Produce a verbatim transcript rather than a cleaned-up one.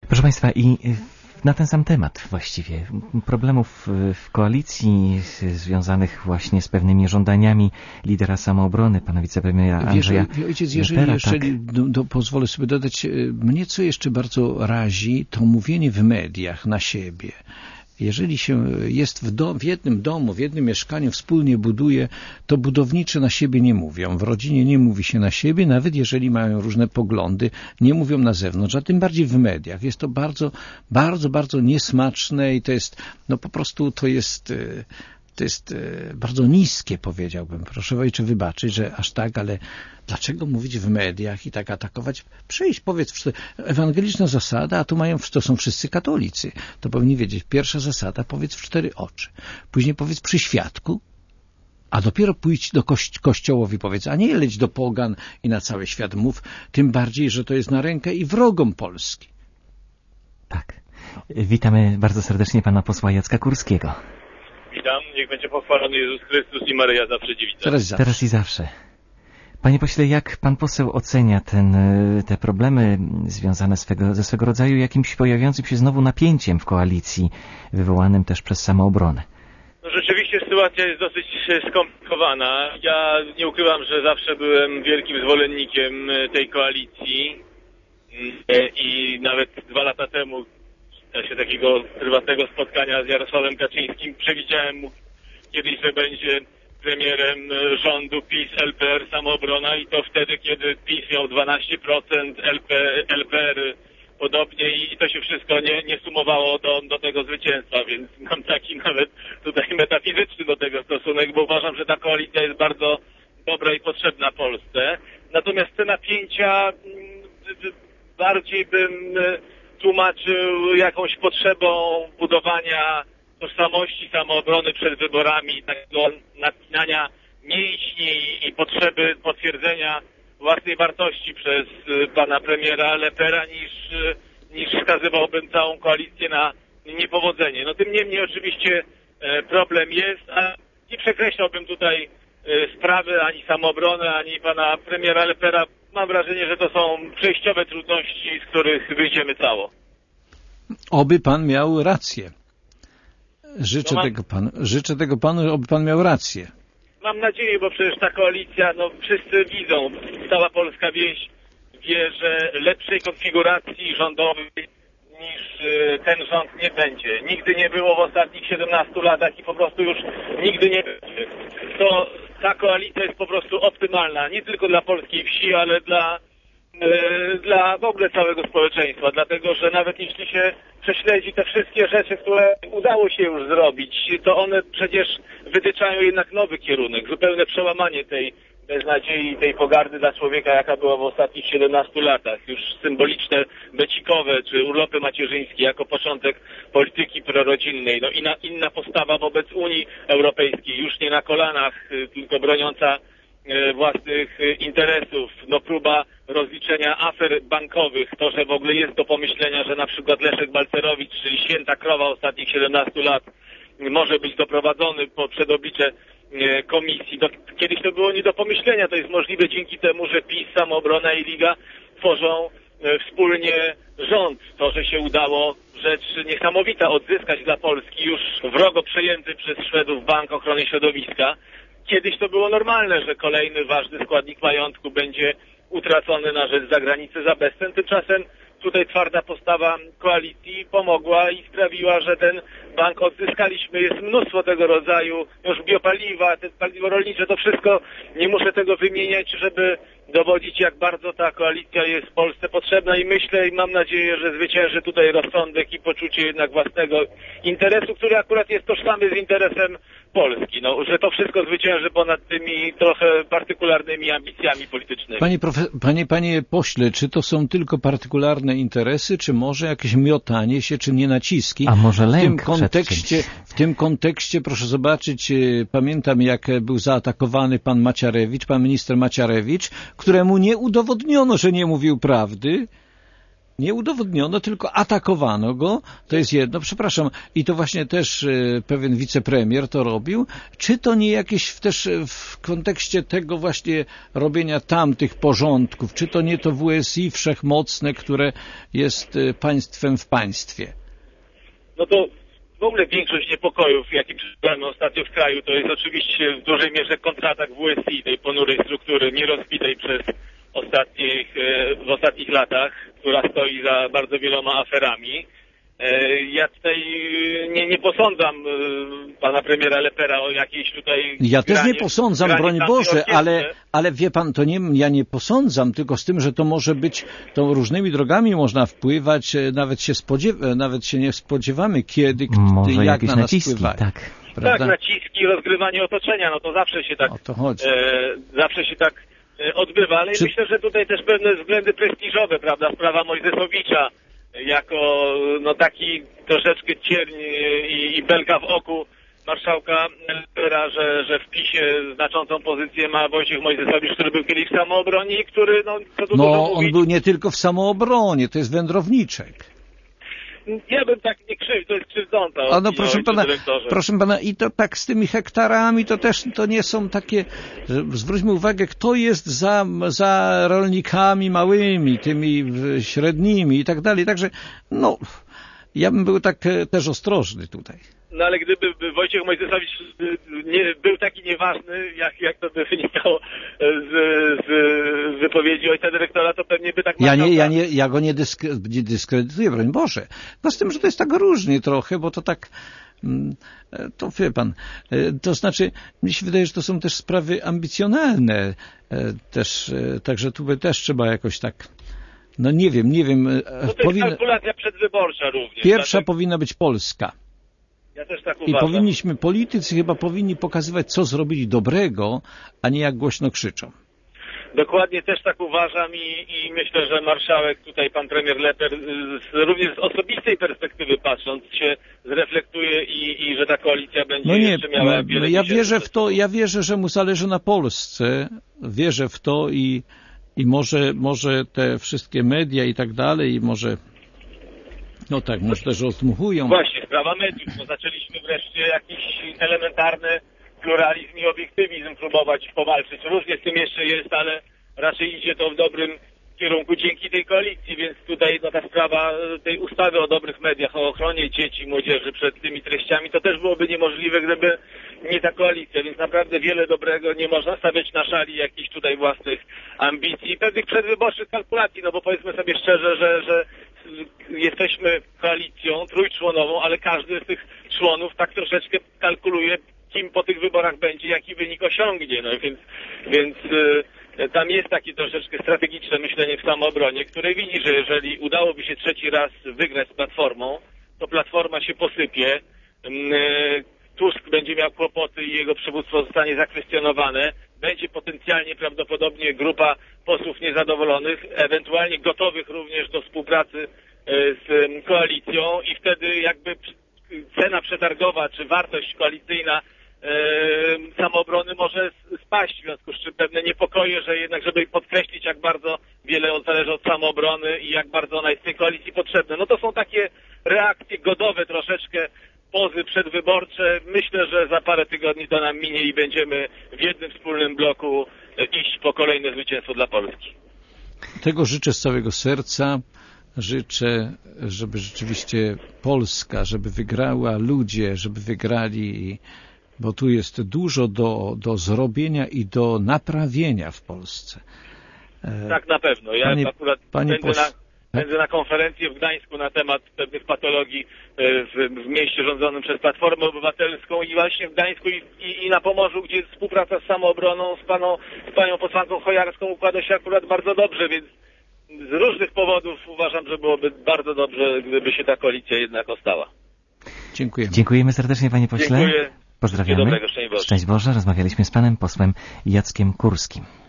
Proszę Państwa, i na ten sam temat właściwie problemów w koalicji związanych właśnie z pewnymi żądaniami lidera Samoobrony, pana wicepremiera Andrzeja Wiesz, ojciec, jeżeli Lepera, jeszcze tak. do, do, pozwolę sobie dodać, mnie co jeszcze bardzo razi, to mówienie w mediach na siebie. Jeżeli się jest w, do, w jednym domu, w jednym mieszkaniu, wspólnie buduje, to budowniczy na siebie nie mówią. W rodzinie nie mówi się na siebie, nawet jeżeli mają różne poglądy, nie mówią na zewnątrz, a tym bardziej w mediach. Jest to bardzo, bardzo, bardzo niesmaczne i to jest, no po prostu to jest... To jest bardzo niskie, powiedziałbym. Proszę ojcze wybaczyć, że aż tak, ale dlaczego mówić w mediach i tak atakować? Przyjść, powiedz, ewangeliczna zasada, a tu mają, to są wszyscy katolicy. To powinni wiedzieć. Pierwsza zasada, powiedz w cztery oczy. Później powiedz przy świadku, a dopiero pójdź do kości- kościołowi, powiedz, a nie leć do pogan i na cały świat mów, tym bardziej, że to jest na rękę i wrogom Polski. Tak. Witamy bardzo serdecznie pana posła Jacka Kurskiego. Witam, niech będzie pochwalony Jezus Chrystus i Maryja zawsze dziewica. Teraz, zawsze. Teraz i zawsze. Panie pośle, jak pan poseł ocenia ten, te problemy związane swego, ze swego rodzaju jakimś pojawiającym się znowu napięciem w koalicji, wywołanym też przez Samoobronę? No rzeczywiście sytuacja jest dosyć skomplikowana. Ja nie ukrywam, że zawsze byłem wielkim zwolennikiem tej koalicji i nawet dwa lata temu w czasie takiego prywatnego spotkania z Jarosławem Kaczyńskim przewidziałem mu kiedyś, że będzie premierem rządu PiS, L P R, Samoobrona i to wtedy, kiedy PiS miał dwanaście procent, L P R podobnie i to się wszystko nie, nie sumowało do, do tego zwycięstwa, więc mam taki nawet tutaj metafizyczny do tego stosunek, bo uważam, że ta koalicja jest bardzo dobra i potrzebna Polsce. Natomiast te napięcia bardziej bym tłumaczył jakąś potrzebą budowania tożsamości Samoobrony przed wyborami, takiego napinania mięśni i potrzeby potwierdzenia własnej wartości przez pana premiera Lepera niż, niż wskazywałbym całą koalicję na niepowodzenie. No tym niemniej oczywiście problem jest, a nie przekreślałbym tutaj sprawy ani Samoobrony, ani pana premiera Lepera. Mam wrażenie, że to są przejściowe trudności, z których wyjdziemy cało. Oby pan miał rację. Życzę, no mam... tego panu, życzę tego panu, oby pan miał rację. Mam nadzieję, bo przecież ta koalicja, no wszyscy widzą, cała polska wieś wie, że lepszej konfiguracji rządowej niż ten rząd nie będzie. Nigdy nie było w ostatnich siedemnastu latach i po prostu już nigdy nie będzie. To ta koalicja jest po prostu optymalna, nie tylko dla polskiej wsi, ale dla, e, dla w ogóle całego społeczeństwa, dlatego że nawet jeśli się prześledzi te wszystkie rzeczy, które udało się już zrobić, to one przecież wytyczają jednak nowy kierunek, zupełne przełamanie tej beznadziei, tej pogardy dla człowieka, jaka była w ostatnich siedemnastu latach. Już symboliczne becikowe czy urlopy macierzyńskie jako początek polityki prorodzinnej. No inna, inna postawa wobec Unii Europejskiej, już nie na kolanach, tylko broniąca własnych interesów. No próba rozliczenia afer bankowych, to, że w ogóle jest do pomyślenia, że na przykład Leszek Balcerowicz, czyli święta krowa ostatnich siedemnastu lat, może być doprowadzony po przed oblicze komisji. Do, kiedyś to było nie do pomyślenia. To jest możliwe dzięki temu, że PiS, Samoobrona i Liga tworzą e, wspólnie rząd. To, że się udało, rzecz niesamowita, odzyskać dla Polski już wrogo przejęty przez Szwedów Bank Ochrony Środowiska. Kiedyś to było normalne, że kolejny ważny składnik majątku będzie utracony na rzecz zagranicy za bezcen. Tymczasem tutaj twarda postawa koalicji pomogła i sprawiła, że ten bank odzyskaliśmy. Jest mnóstwo tego rodzaju, już biopaliwa, te paliwo rolnicze, to wszystko, nie muszę tego wymieniać, żeby dowodzić, jak bardzo ta koalicja jest w Polsce potrzebna i myślę i mam nadzieję, że zwycięży tutaj rozsądek i poczucie jednak własnego interesu, który akurat jest tożsamy z interesem Polski. No, że to wszystko zwycięży ponad tymi trochę partykularnymi ambicjami politycznymi. Panie, profe- panie, panie pośle, czy to są tylko partykularne interesy, czy może jakieś miotanie się, czy nie naciski? A może lęk w tym kontekście, w tym kontekście, proszę zobaczyć, pamiętam, jak był zaatakowany pan Macierewicz, pan minister Macierewicz, któremu nie udowodniono, że nie mówił prawdy, Nie udowodniono, tylko atakowano go, to jest jedno, przepraszam, i to właśnie też y, pewien wicepremier to robił. Czy to nie jakieś też w kontekście tego właśnie robienia tamtych porządków, czy to nie to W S I wszechmocne, które jest y, państwem w państwie? No to w ogóle większość niepokojów, jakie przeżywamy ostatnio w kraju, to jest oczywiście w dużej mierze kontratak W S I, tej ponurej struktury, nierozbitej przez ostatnich, w ostatnich latach, która stoi za bardzo wieloma aferami. Ja tutaj nie, nie posądzam pana premiera Lepera o jakiejś tutaj... Ja też granie, nie posądzam, broń Boże, ale, ale wie pan, to nie, ja nie posądzam, tylko z tym, że to może być, to różnymi drogami można wpływać, nawet się, spodziewa, nawet się nie spodziewamy, kiedy, może jak jakieś na nas naciski, wpływają. tak. Prawda? Tak, naciski, rozgrywanie otoczenia, no to zawsze się tak, o to chodzi. E, zawsze się tak e, odbywa, ale Czy... myślę, że tutaj też pewne względy prestiżowe, prawda, sprawa Mojzesowicza, jako no taki troszeczkę cierń i, i belka w oku marszałka Lepera, że, że w PiSie znaczącą pozycję ma Wojciech Mojzesowicz, który był kiedyś w samoobronie i który, no co tu No, dużo on mówić, był nie tylko w samoobronie, to jest wędrowniczek. Ja bym tak nie krzywdził, to jest krzywdząca. A no proszę pana, proszę pana, i to tak z tymi hektarami to też to nie są takie, zwróćmy uwagę, kto jest za, za rolnikami małymi, tymi średnimi i tak dalej, także no, ja bym był tak też ostrożny tutaj. No ale gdyby Wojciech Mojzesowicz nie, był taki nieważny, jak, jak to by wynikało z, z wypowiedzi ojca dyrektora, to pewnie by tak... Ja nie, ja nie, ja go nie, dysk, nie dyskredytuję, broń Boże. No z tym, że to jest tak różnie trochę, bo to tak... To wie pan, to znaczy, mi się wydaje, że to są też sprawy ambicjonalne też, także tu by też trzeba jakoś tak... No nie wiem, nie wiem... No to jest kalkulacja przedwyborcza również. Pierwsza tak? powinna być Polska. Ja też tak I uważam. powinniśmy, politycy chyba powinni pokazywać, co zrobili dobrego, a nie jak głośno krzyczą. Dokładnie też tak uważam i, i myślę, że marszałek, tutaj pan premier Leper, z, również z osobistej perspektywy patrząc, się zreflektuje i, i że ta koalicja będzie no nie, jeszcze miała no, wiele... Ja wierzę w to, ja wierzę, że mu zależy na Polsce, wierzę w to i, i może, może te wszystkie media i tak dalej, i może... No tak, może też rozdmuchują. Właśnie, sprawa mediów. No, zaczęliśmy wreszcie jakiś elementarny pluralizm i obiektywizm próbować powalczyć. Różnie z tym jeszcze jest, ale raczej idzie to w dobrym kierunku dzięki tej koalicji, więc tutaj no, ta sprawa tej ustawy o dobrych mediach, o ochronie dzieci i młodzieży przed tymi treściami, to też byłoby niemożliwe, gdyby nie ta koalicja, więc naprawdę wiele dobrego, nie można stawiać na szali jakichś tutaj własnych ambicji i pewnych przedwyborczych kalkulacji, no bo powiedzmy sobie szczerze, że, że jesteśmy koalicją trójczłonową, ale każdy z tych członów tak troszeczkę kalkuluje, kim po tych wyborach będzie, jaki wynik osiągnie, no więc, więc y, tam jest takie troszeczkę strategiczne myślenie w samoobronie, które widzi, że jeżeli udałoby się trzeci raz wygrać z Platformą, to Platforma się posypie, y, Tusk będzie miał kłopoty i jego przywództwo zostanie zakwestionowane, będzie potencjalnie prawdopodobnie grupa posłów niezadowolonych, ewentualnie gotowych również do współpracy z koalicją i wtedy jakby cena przetargowa czy wartość koalicyjna e, samoobrony może spaść, w związku z czym pewne niepokoje, że jednak żeby podkreślić, jak bardzo wiele zależy od samoobrony i jak bardzo ona jest tej koalicji potrzebna. No to są takie reakcje godowe troszeczkę, pozy przedwyborcze. Myślę, że za parę tygodni to nam minie i będziemy w jednym wspólnym bloku iść po kolejne zwycięstwo dla Polski. Tego życzę z całego serca. Życzę, żeby rzeczywiście Polska, żeby wygrała, ludzie, żeby wygrali, bo tu jest dużo do, do zrobienia i do naprawienia w Polsce. Tak, na pewno. Ja panie, akurat panie będę, pos... na, będę na konferencji w Gdańsku na temat pewnych patologii w, w mieście rządzonym przez Platformę Obywatelską i właśnie w Gdańsku i, i, i na Pomorzu, gdzie współpraca z samoobroną, z, paną, z panią posłanką Chojarską układa się akurat bardzo dobrze, więc z różnych powodów uważam, że byłoby bardzo dobrze, gdyby się ta koalicja jednak ostała. Dziękujemy. Dziękujemy serdecznie, panie pośle. Dziękuję. Pozdrawiamy. Dobrego, szczęść Boże. Szczęść Boże. Rozmawialiśmy z panem posłem Jackiem Kurskim.